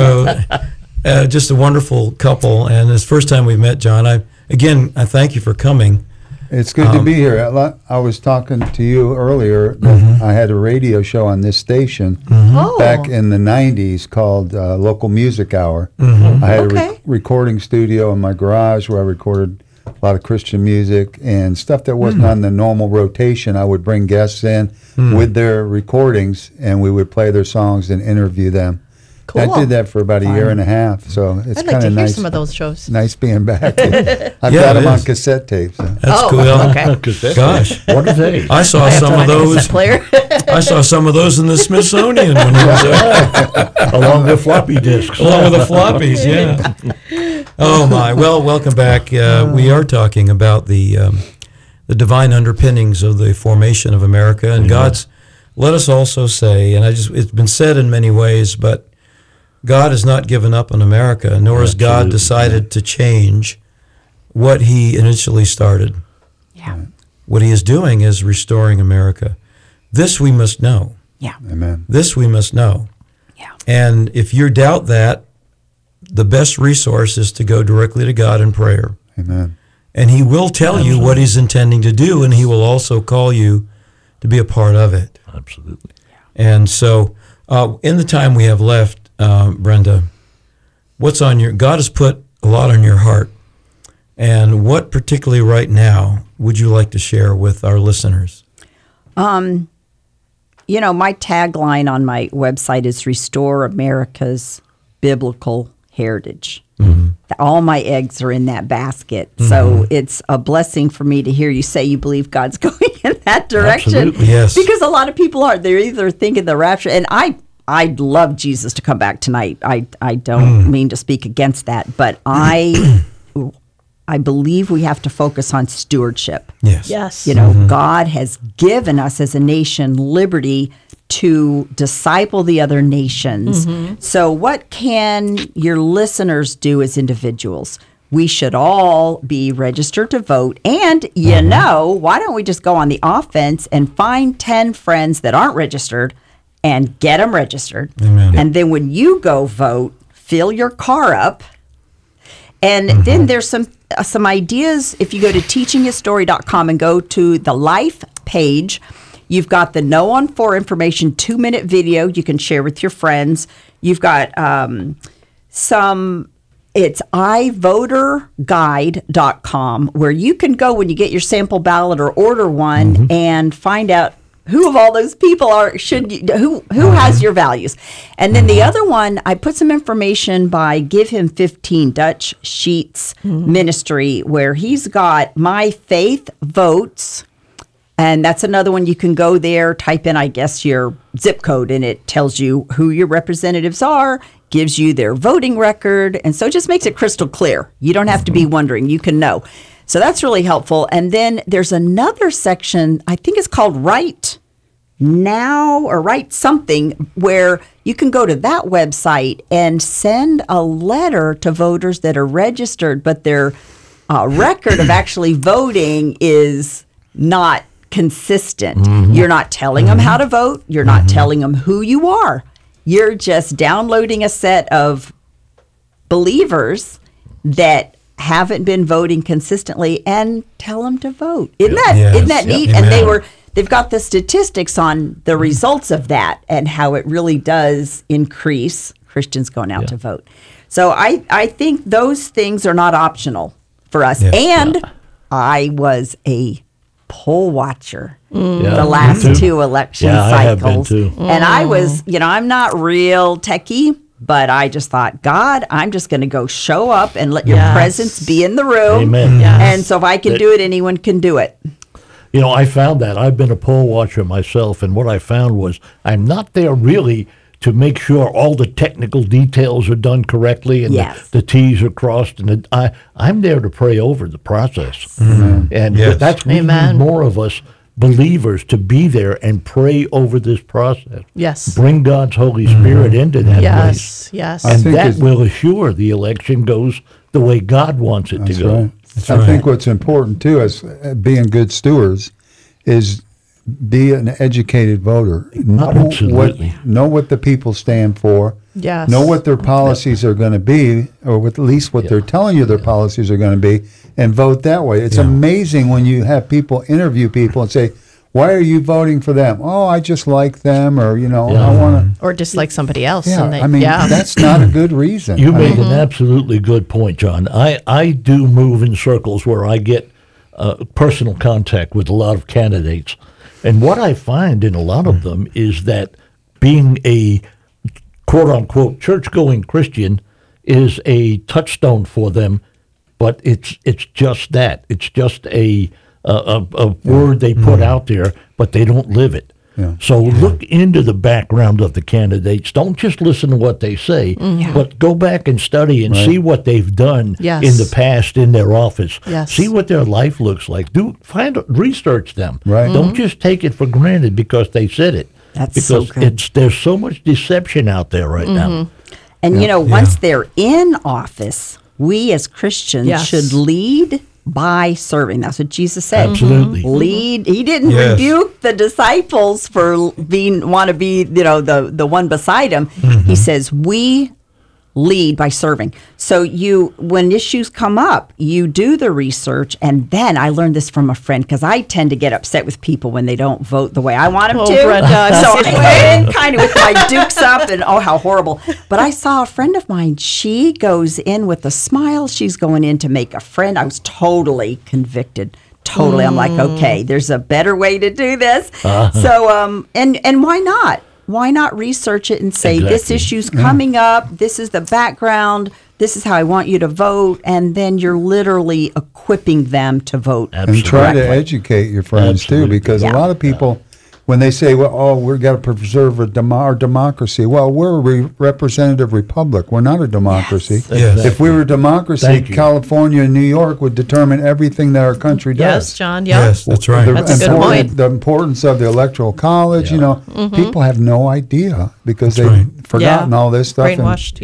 Just a wonderful couple, and it's the first time we've met, John. I thank you for coming. it's good to be here. I was talking to you earlier that I had a radio show on this station back in the 90s called Local Music Hour. I had a recording studio in my garage where I recorded a lot of Christian music and stuff that wasn't on the normal rotation. I would bring guests in with their recordings, and we would play their songs and interview them. Cool. I did that for about a year and a half, so it's I'd like kind to of hear nice. some of those shows. Nice being back. I've got them on cassette tapes. So. That's cool. Okay. Gosh, What are they? I saw some of those. Player. I saw some of those in the Smithsonian when he was there. Along with floppy disks. Along with the floppies, yeah. Oh my! Well, welcome back. We are talking about the divine underpinnings of the formation of America, and God's. Let us also say, and it's been said in many ways, but God has not given up on America, nor has God decided to change what He initially started. Yeah. What He is doing is restoring America. This we must know. Yeah. Amen. This we must know. Yeah. And if you doubt that, the best resource is to go directly to God in prayer. Amen. And He will tell you what He's intending to do, and He will also call you to be a part of it. Absolutely. And so, in the time we have left, Brenda, what's on your? God has put a lot on your heart, and what particularly right now would you like to share with our listeners? My tagline on my website is Restore America's Biblical Heritage. All my eggs are in that basket. So it's a blessing for me to hear you say you believe God's going in that direction. Absolutely. Yes. Because a lot of people are. They're either thinking the rapture, and I'd love Jesus to come back tonight. I don't mean to speak against that, but I believe we have to focus on stewardship. Yes. Yes. God has given us as a nation liberty to disciple the other nations. So what can your listeners do as individuals? we should all be registered to vote. And, why don't we just go on the offense and find 10 friends that aren't registered and get them registered? Amen. And then when you go vote, fill your car up. And then there's some ideas. If you go to teachinghisstory.com and go to the life page, you've got the No on 4 information 2-minute video you can share with your friends. You've got it's ivoterguide.com, where you can go when you get your sample ballot or order one and find out who of all those people who has your values. And then the other one, I put some information by Give Him 15 Dutch Sheets Ministry, where he's got My Faith Votes. And that's another one. You can go there, type in, I guess, your zip code, and it tells you who your representatives are, gives you their voting record, and so it just makes it crystal clear. You don't have to be wondering. You can know. So that's really helpful. And then there's another section, I think it's called Right Now or Right Something, where you can go to that website and send a letter to voters that are registered, but their record of actually voting is not consistent. You're not telling them how to vote. You're not telling them who you are. You're just downloading a set of believers that haven't been voting consistently and tell them to vote. Isn't that neat? Amen. And they've got the statistics on the results of that and how it really does increase Christians going out to vote. So I think those things are not optional for us. And I was a poll watcher the last 2 election cycles. I have been too. And I was, I'm not real techie, but I just thought, God, I'm just going to go show up and let your presence be in the room. Amen. Yes. And so if I can do it, anyone can do it. I found that. I've been a poll watcher myself, and what I found was I'm not there really to make sure all the technical details are done correctly and the T's are crossed. And I'm there to pray over the process. And that's we need more of us believers to be there and pray over this process. Yes. Bring God's Holy Spirit into that place. Yes. And that will assure the election goes the way God wants it to go. Right. I think what's important, too, as being good stewards, is be an educated voter. Know what the people stand for. Yes. Know what their policies are going to be, or at least what they're telling you their policies are going to be, and vote that way. It's amazing when you have people interview people and say, why are you voting for them? Oh, I just like them, or, I want to. Or just like somebody else. Yeah, And that's not a good reason. You made an absolutely good point, John. I do move in circles where I get personal contact with a lot of candidates. And what I find in a lot of them is that being a quote-unquote church-going Christian is a touchstone for them, but it's just that. It's just a word they put out there, but they don't live it. Yeah. So look into the background of the candidates. Don't just listen to what they say, but go back and study and see what they've done in the past in their office. Yes. See what their life looks like. Research them. Right. Don't just take it for granted because they said it. That's because so good. there's so much deception out there right now. And, once they're in office, we as Christians should lead by serving. That's what Jesus said. Absolutely. Lead. He didn't rebuke the disciples for want to be, the one beside him. He says, we lead by serving. So when issues come up, you do the research. And then I learned this from a friend, because I tend to get upset with people when they don't vote the way I want them to. Brenda, So I went in kind of with my dukes up and how horrible. But I saw a friend of mine, she goes in with a smile. She's going in to make a friend. I was totally convicted. Totally. I'm like, okay, there's a better way to do this. So, and why not? Why not research it and say, this issue's coming up, this is the background, this is how I want you to vote, and then you're literally equipping them to vote. And try to educate your friends, too, because a lot of people, when they say, we've got to preserve our democracy. Well, we're a representative republic. We're not a democracy. Yes. If we were a democracy, California and New York would determine everything that our country does. Yes, John. Yes, that's right. That's a good point. The importance of the Electoral College, people have no idea because they've forgotten all this stuff. Brainwashed,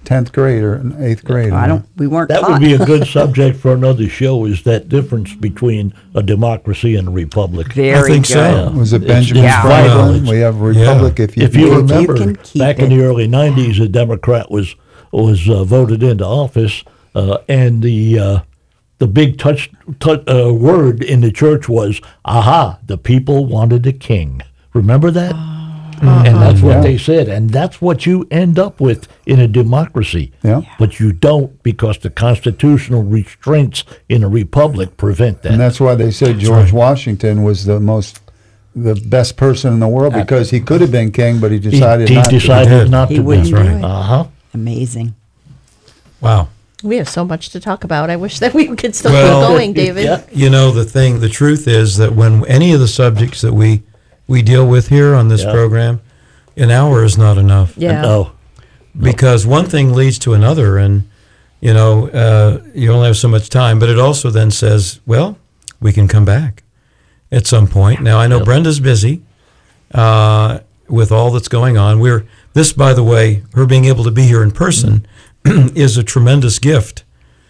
10th grade or 8th grade. We weren't That taught. would be a good subject for another show, is that difference between a democracy and a republic. Very I think good. so. Was it It's- Benjamin it's Franklin? vital. We have a republic if you If you can. remember, can keep back in it. the early '90s, a Democrat was voted into office, and the big word in the church was, "Aha! The people wanted a king." Remember that? And that's what Yeah. they said, and that's what you end up with in a democracy. Yeah. But you don't, because the constitutional restraints in a republic prevent that. And that's why they said George Washington was the best person in the world, because he could have been king, but he decided he not decided to. not He to. wouldn't be. do it. Uh-huh. Amazing. Wow. We have so much to talk about. I wish that we could still Well, keep going, David. Yeah. You know, the truth is that when any of the subjects that we deal with here on this Yeah. program, an hour is not enough. Yeah. No. Because one thing leads to another, and you know, you only have so much time. But it also then says, well, we can come back at some point. Now I know Brenda's busy with all that's going on. This, by the way, her being able to be here in person is a tremendous gift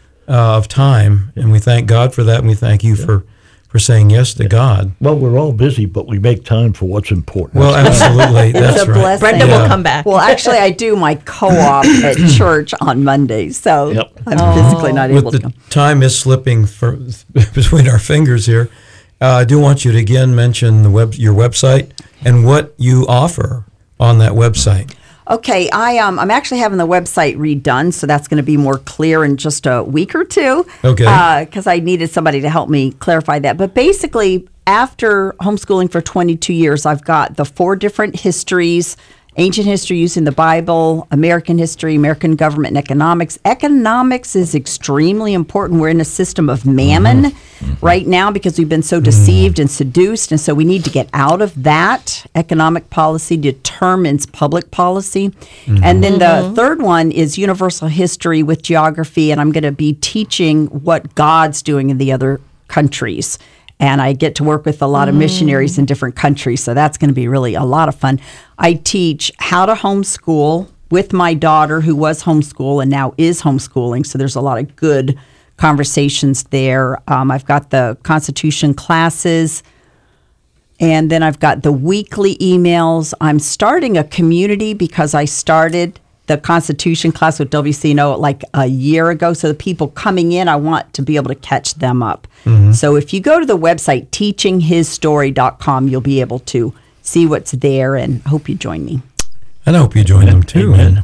of time, and we thank God for that, and we thank you for saying yes to God. Well, we're all busy, but we make time for what's important. Well, absolutely, It's that's a right. blessing. Brenda Yeah. will come back. Well, actually, I do my co-op at church on Mondays, so Yep. I'm physically not able With to the come. time is slipping between our fingers here, I do want you to again mention your website and what you offer on that website. Okay, I'm actually having the website redone, so that's going to be more clear in just a week or two. Okay. Because I needed somebody to help me clarify that. But basically, after homeschooling for 22 years, I've got the 4 different histories: ancient history using the Bible, American history, American government, and economics. Economics is extremely important. We're in a system of mammon right now because we've been so deceived and seduced, and so we need to get out of that. Economic policy determines public policy. And then the third one is universal history with geography, and I'm going to be teaching what God's doing in the other countries. And I get to work with a lot of missionaries in different countries, so that's going to be really a lot of fun. I teach how to homeschool with my daughter, who was homeschooled and now is homeschooling, so there's a lot of good conversations there. I've got the Constitution classes, and then I've got the weekly emails. I'm starting a community because I started the Constitution class with WCNO like a year ago. So the people coming in, I want to be able to catch them up. So if you go to the website, teachinghisstory.com, you'll be able to see what's there, and I hope you join me. And I hope you join them too. Amen.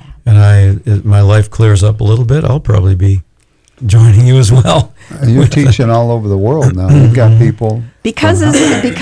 And my life clears up a little bit. I'll probably be joining you as well. And you're teaching all over the world now. You've got people. Because of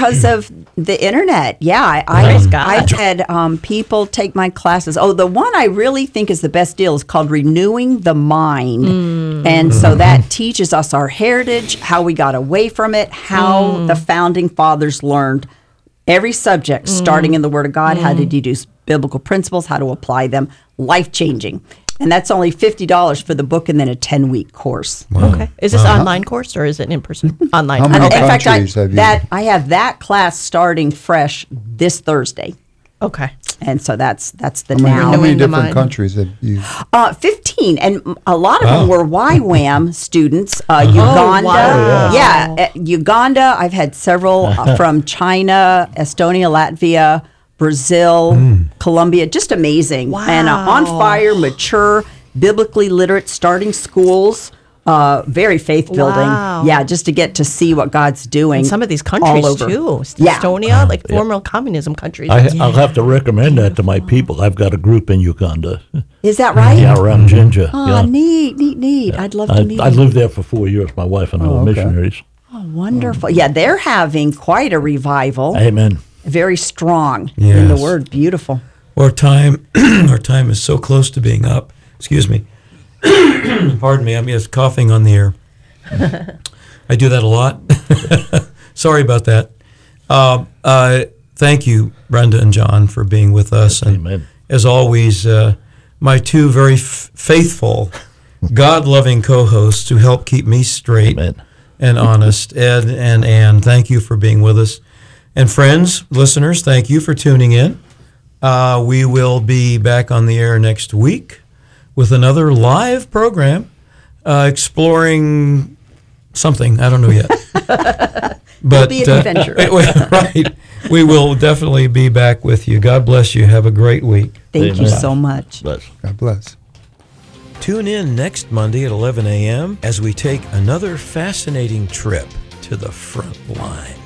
the internet, yeah. Praise God. I've had people take my classes. Oh, the one I really think is the best deal is called Renewing the Mind. And so that teaches us our heritage, how we got away from it, how the founding fathers learned every subject, starting in the Word of God, how to deduce biblical principles, how to apply them, life-changing. And that's only $50 for the book and then a 10-week course. Okay. Is this online course or is it in person? Online. How many In fact, countries have you? I have that class starting fresh this Thursday. Okay. And so that's the How now. many Renewing the different mind. countries have you? 15, and a lot of them were YWAM students. Uh-huh. Uganda, wow. Uganda. I've had several from China, Estonia, Latvia, Brazil, Colombia. Just amazing. And on fire, mature, biblically literate, starting schools. Very faith building. Wow. Yeah, just to get to see what God's doing. And some of these all countries over. too. Yeah. Estonia, like former communism countries. I'll have to recommend that to my people. I've got a group in Uganda. Is that right? Yeah, around Jinja. Oh, yeah. neat. I'd love to meet I you. lived there for 4 years. My wife and I were okay. missionaries. Oh, wonderful. Yeah, they're having quite a revival. Amen. Very strong in the Yes. word. Beautiful. Our time is so close to being up. Excuse me. Pardon me. I'm just coughing on the air. I do that a lot. Sorry about that. Thank you, Brenda and John, for being with us. And Amen. as always, my two very faithful, God-loving co-hosts who help keep me straight Amen. and honest, Ed and Ann. Thank you for being with us. And friends, listeners, thank you for tuning in. We will be back on the air next week with another live program exploring something. I don't know yet. But It'll be an adventure. Right. We will definitely be back with you. God bless you. Have a great week. Thank you so much. Bless. God bless. Tune in next Monday at 11 a.m. as we take another fascinating trip to the front line.